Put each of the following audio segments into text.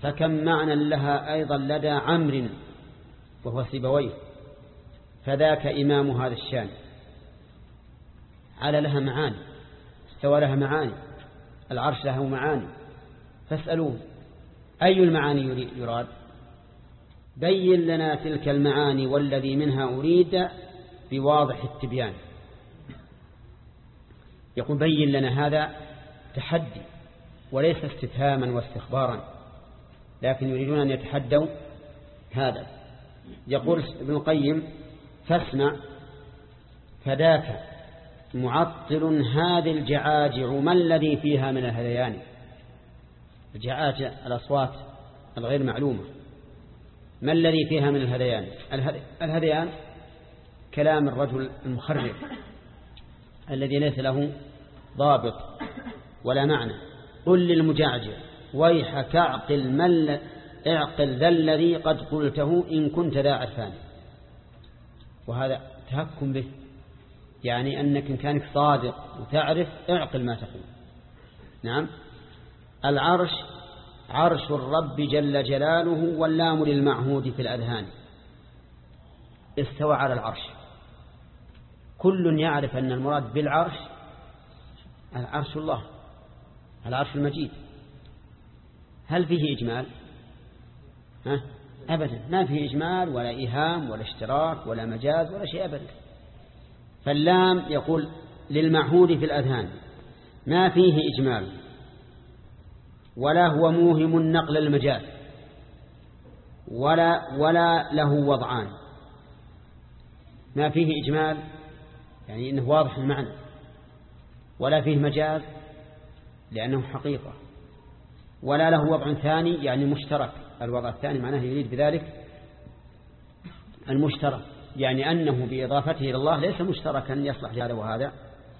فكم معنى لها أيضا لدى عمرو وهو سيبويه، فذاك إمام هذا الشان. على لها معاني، استوى لها معاني، العرش له معاني، فاسألوه أي المعاني يراد. بين لنا تلك المعاني والذي منها أريد بواضح التبيان. يقول بين لنا، هذا تحدي وليس استفهاما واستخبارا، لكن يريدون أن يتحدوا هذا. يقول ابن القيم فاسمع فذاك معطل هذه الجعاجع ما الذي فيها من الهذيان. الجعاجع الأصوات الغير معلومة، ما الذي فيها من الهذيان. الهذيان كلام الرجل المخرف الذي ليس له ضابط ولا معنى. قل للمجعجع ويحك اعقل ذا الذي قد قلته إن كنت ذا عرفان. وهذا تهكم به، يعني أنك إن كانك صادق وتعرف اعقل ما تقول. نعم. العرش عرش الرب جل جلاله واللام للمعهود في الأذهان. استوى على العرش، كل يعرف أن المراد بالعرش العرش الله، العرش المجيد. هل فيه إجمال؟ أبدا، ما فيه إجمال ولا إيهام ولا اشتراك ولا مجاز ولا شيء أبدا. فاللام يقول للمعهود في الأذهان، ما فيه إجمال ولا هو موهم النقل المجاز ولا له وضعان. ما فيه إجمال يعني إنه واضح المعنى، ولا فيه مجاز لأنه حقيقة، ولا له وضع ثاني يعني مشترك. الوضع الثاني معناه يريد بذلك المشترك، يعني أنه بإضافته إلى الله ليس مشتركا يصلح لهذا وهذا.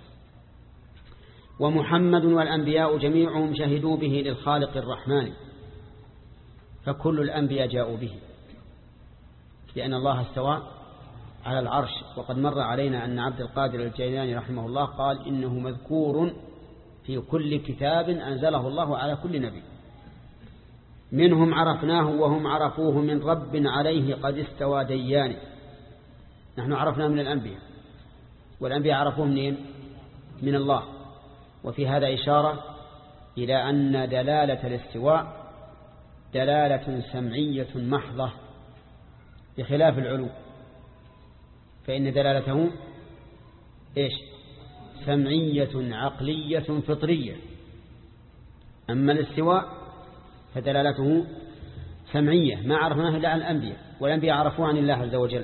ومحمد والأنبياء جميعهم شهدوا به للخالق الرحمن، فكل الأنبياء جاءوا به، لأن الله استوى على العرش. وقد مر علينا أن عبد القادر الجيلاني رحمه الله قال إنه مذكور في كل كتاب أنزله الله على كل نبي. منهم عرفناه وهم عرفوه من رب عليه قد استوى ديان. نحن عرفنا من الأنبياء، والأنبياء عرفوه من الله. وفي هذا إشارة إلى أن دلالة الاستواء دلالة سمعية محضة بخلاف العلو، فإن دلالته إيش؟ سمعية عقلية فطرية. أما الاستواء فدلالته سمعية ما عرفناه إلا عن الأنبياء، والأنبياء عرفوه عن الله عز وجل.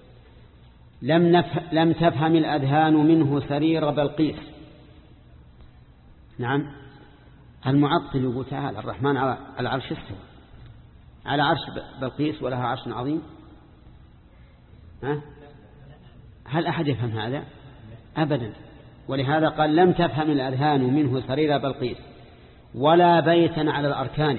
لم تفهم الأذهان منه سرير بلقيس. نعم. المعطل يقول تعالى الرحمن على العرش استوى، على عرش بلقيس ولها عرش عظيم. هل أحد يفهم هذا؟ أبدا. ولهذا قال لم تفهم الأذهان منه سرير بلقيس ولا بيتا على الأركان.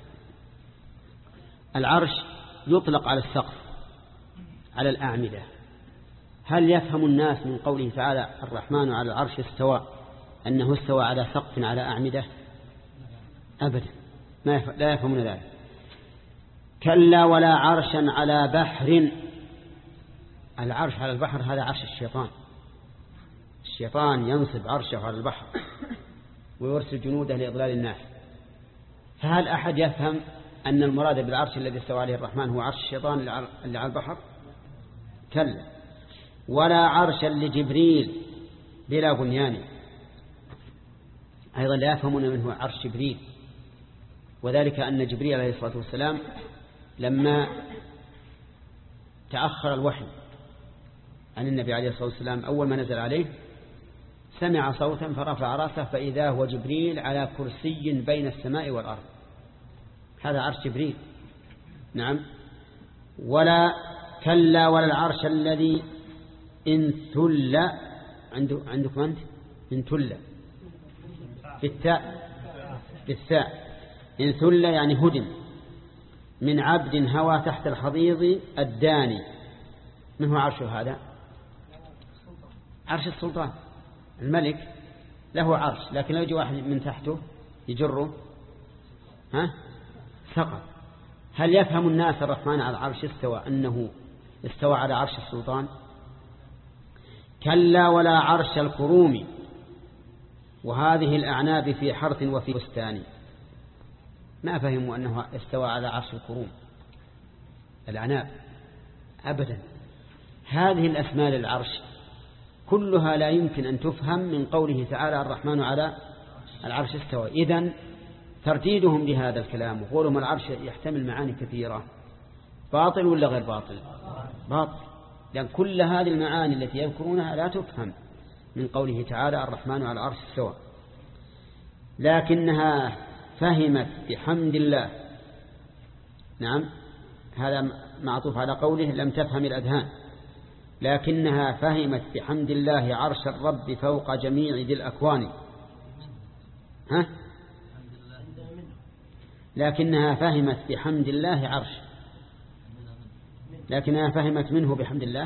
العرش يطلق على السقف، على الأعمدة. هل يفهم الناس من قوله تعالى الرحمن على العرش استوى أنه استوى على سقف على أعمدة؟ أبدا، لا يفهمون ذلك. كلا ولا عرشا على بحر. العرش على البحر هذا عرش الشيطان. الشيطان ينصب عرشه على البحر ويرسل جنوده لإضلال الناس. فهل أحد يفهم أن المراد بالعرش الذي استوى عليه الرحمن هو عرش الشيطان اللي على البحر؟ كلا. ولا عرشا لجبريل بلا بنيان. أيضا لا يفهمون منه عرش جبريل، وذلك أن جبريل عليه الصلاة والسلام لما تأخر الوحي عن النبي عليه الصلاة والسلام أول ما نزل عليه سمع صوتا فرفع رأسه فإذا هو جبريل على كرسي بين السماء والأرض. هذا عرش جبريل. نعم. ولا كلا ولا العرش الذي انثل. عندكم أنت انثل بالثاء. انثل يعني هدم من عبد هوى تحت الحضيض الداني. من هو عرشه هذا؟ عرش السلطان. الملك له عرش، لكن لو يجي واحد من تحته يجره سقط. هل يفهم الناس الرحمن على العرش استوى أنه استوى على عرش السلطان؟ كلا ولا عرش الكروم وهذه الأعناب في حرث وفي بستان. ما فهموا أنه استوى على عرش الكروم الأعناب أبدا. هذه الأسماء للعرش كلها لا يمكن أن تفهم من قوله تعالى الرحمن على العرش استوى. إذن ترديدهم لهذا الكلام وقولهم العرش يحتمل معاني كثيرة باطل ولا غير باطل؟ باطل، لأن كل هذه المعاني التي يذكرونها لا تفهم من قوله تعالى الرحمن على العرش استوى. لكنها فهمت بحمد الله. نعم، هذا معطوف على قوله لم تفهم الأذهان. لكنها فهمت بحمد الله عرش الرب فوق جميع ذي الأكوان. لكنها فهمت بحمد الله عرش، لكنها فهمت منه بحمد الله،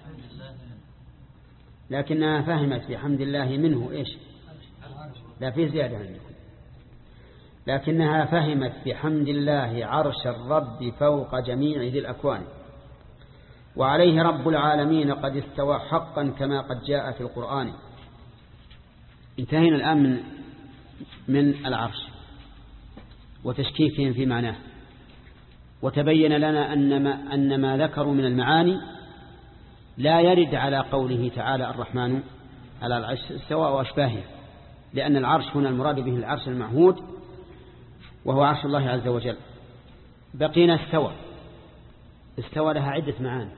لكنها فهمت بحمد الله منه إيش؟ لا، في زيادة عندكم. لكنها فهمت بحمد الله عرش الرب فوق جميع ذي الأكوان وعليه رب العالمين قد استوى حقا كما قد جاء في القرآن. انتهينا الآن من العرش وتشكيكهم في معناه، وتبين لنا أن ما ذكروا من المعاني لا يرد على قوله تعالى الرحمن على العرش استوى وأشباهه، لأن العرش هنا المراد به العرش المعهود وهو عرش الله عز وجل. بقينا استوى. استوى لها عدة معاني،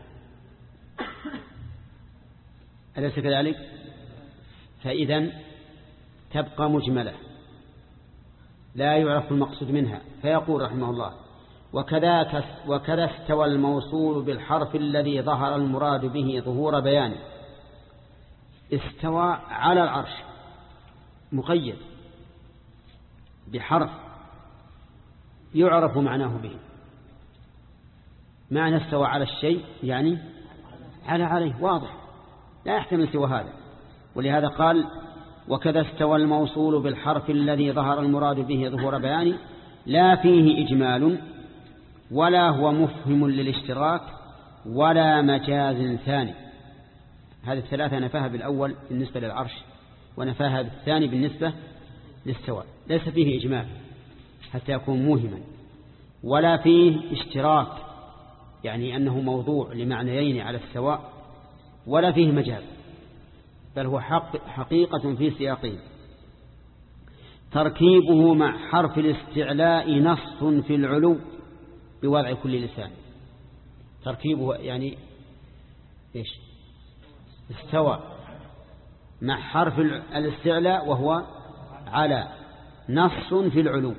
أليس كذلك؟ فإذا تبقى مجملة لا يعرف المقصود منها. فيقول رحمه الله وكذا استوى الموصول بالحرف الذي ظهر المراد به ظهور بيانه. استوى على العرش مقيد بحرف يعرف معناه به. معنى استوى على الشيء يعني عليه، واضح لا يحتمل سوى هذا. ولهذا قال وكذا استوى الموصول بالحرف الذي ظهر المراد به ظهور بيانه لا فيه إجمال ولا هو مفهم للاشتراك ولا مجاز ثاني. هذه الثلاثة نفاها بالأول بالنسبة للعرش ونفاها بالثاني بالنسبة للاستواء. ليس فيه إجمال حتى يكون موهما، ولا فيه اشتراك يعني أنه موضوع لمعنيين على السواء، ولا فيه مجاز، بل هو حقيقة في سياقه. تركيبه مع حرف الاستعلاء نص في العلو بوضع كل لسان. تركيبه يعني إيش؟ استوى مع حرف الاستعلاء وهو على، نص في العلو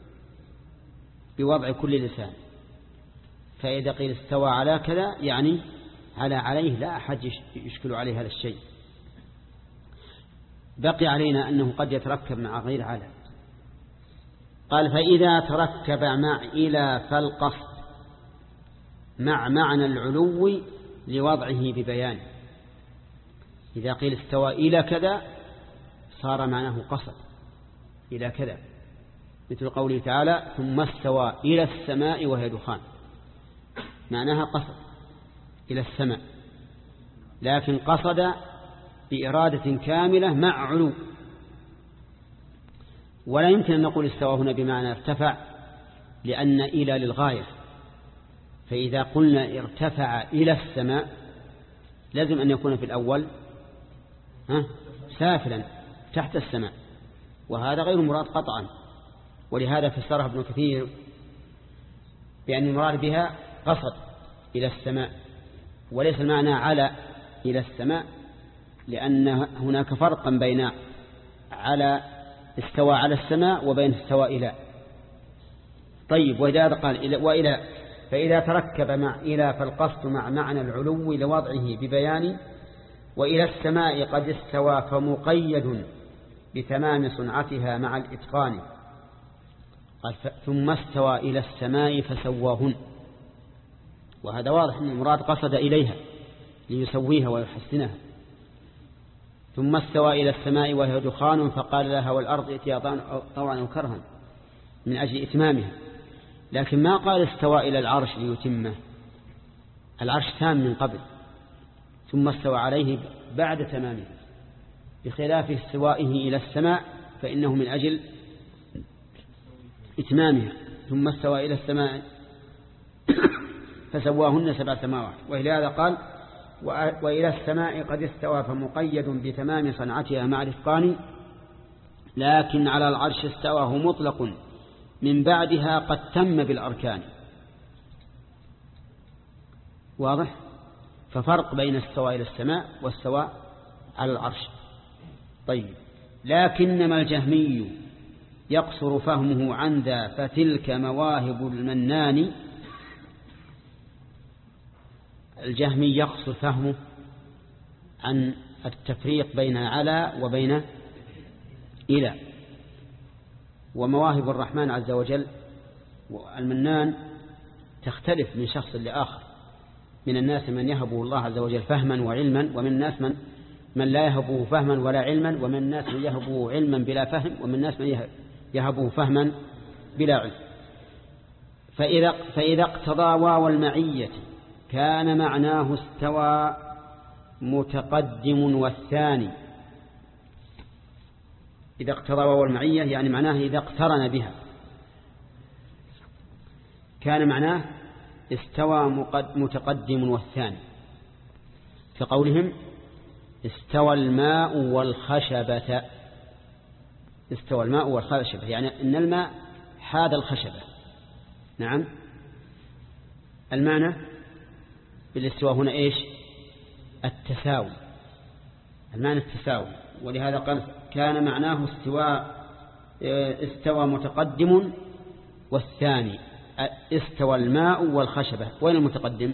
بوضع كل لسان. فإذا قيل استوى على كذا يعني عليه، لا أحد يشكل عليه هذا الشيء. بقي علينا أنه قد يتركب مع غير على. قال فإذا تركب مع إلى فالقصد مع معنى العلو لوضعه ببيان. إذا قيل استوى إلى كذا صار معناه قصد إلى كذا، مثل قوله تعالى ثم استوى إلى السماء وهي دخان، معناها قصد إلى السماء، لكن قصد بإرادة كاملة مع علو. ولا يمكن أن نقول استوى هنا بمعنى ارتفع، لأن إلى للغاية. فإذا قلنا ارتفع إلى السماء لازم أن يكون في الأول سافلا تحت السماء، وهذا غير مراد قطعا. ولهذا فسرها ابن كثير بأن المراد بها قصد إلى السماء، وليس المعنى على إلى السماء، لأن هناك فرقا بين على استوى على السماء وبين استوى إلى. طيب، وإذا قال وإلى فإذا تركب مع إلى فالقصد مع معنى العلو لوضعه ببيان. وإلى السماء قد استوى فمقيد بتمام صنعتها مع الإتقان. قال ثم استوى إلى السماء فسواهن، وهذا واضح أن المراد قصد إليها ليسويها ويحسنها. ثم استوى إلى السماء وهي دخان فقال لها والأرض ائتيا طوعا أو كرها من أجل إتمامها. لكن ما قال استوى إلى العرش ليتمه، العرش تام من قبل ثم استوى عليه بعد تمامه، بخلاف استوائه إلى السماء فإنه من أجل إتمامها، ثم استوى إلى السماء فسواهن 7 سماوات. ولهذا قال وإلى السماء قد استوى فمقيد بتمام صنعتها مع الإتقان، لكن على العرش استواه مطلق من بعدها قد تم بالأركان. واضح؟ ففرق بين استوى إلى السماء واستوى على العرش. طيب، لكنما الجهمي يقصر فهمه عن ذا فتلك مواهب المنان. الجهمي يقصر فهمه عن التفريق بين على وبين إلى. ومواهب الرحمن عز وجل والمنان تختلف من شخص لآخر، من الناس من يهبه الله عز وجل فهما وعلما، ومن الناس من لا يهبه فهما ولا علما، ومن الناس من يهبه علما بلا فهم، ومن الناس من يهبه فهما بلا علم. فإذا اقتضى واو المعية كان معناه استوى متقدم والثاني. إذا اقتضى واو المعية يعني معناه إذا اقترن بها كان معناه استوى متقدم والثاني، كقولهم استوى الماء والخشبة. استوى الماء والخشبة يعني إن الماء حاد الخشبة. نعم، المعنى بالاستواء هنا إيش؟ التساوي، المعنى التساوي. ولهذا قال كان معناه استوى متقدم والثاني. استوى الماء والخشبة، وين المتقدم؟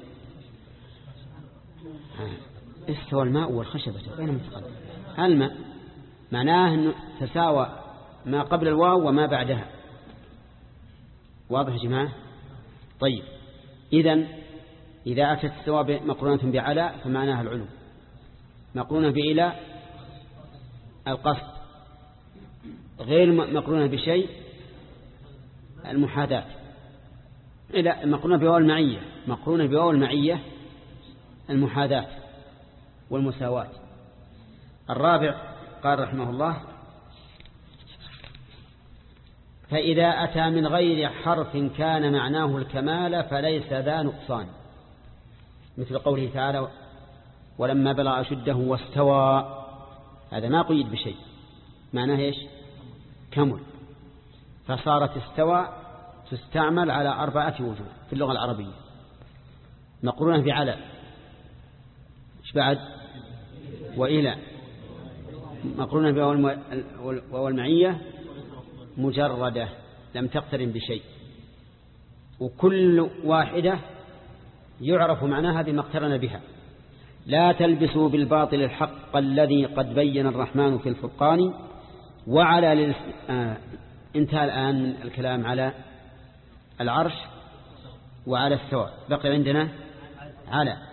استوى الماء والخشبة، وين المتقدم؟ الماء معناه أنه تساوى ما قبل الواو وما بعدها. واضح يا جماعة؟ طيب، إذا أتت استوى مقرونة بعلى فمعناها العلو، مقرونة بإلى القصد، غير مقرونة بشيء المحاذاة. إلى مقرونة بواو المعية، مقرونة بواو المعية المحاذاة والمساواة. الرابع قال رحمه الله فإذا أتى من غير حرف كان معناه الكمال فليس ذا نقصان، مثل قوله تعالى ولما بلغ أشده واستوى، هذا ما قيد بشيء، معناه إيش؟ كمل. فصارت استوى تستعمل على 4 وجوه في اللغة العربية، مقرونة بعلى، إيش بعد؟ وإلى، مقرونة بواو المعية مجردة لم تقترن بشيء، وكل واحدة يعرف معناها بما اقترن بها. لا تلبسوا بالباطل الحق الذي قد بين الرحمن في الفرقان. وعلى انتهى الآن من الكلام على العرش وعلى السواء، بقي عندنا على.